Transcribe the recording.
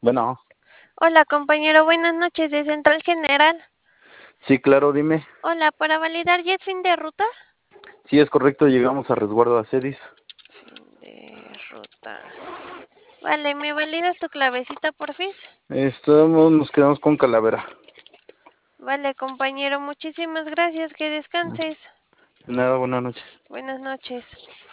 Bueno, Hola, compañero, buenas noches de Central General. sí, claro, dime. Hola, para validar ya es fin de ruta. Sí, es correcto, llegamos a resguardo a Cedis. Fin de ruta. Vale, ¿me validas tu clavecita, porfis? Nos quedamos con Calavera. Vale, compañero, muchísimas gracias. Que descanses. Nada, buenas noches. Buenas noches.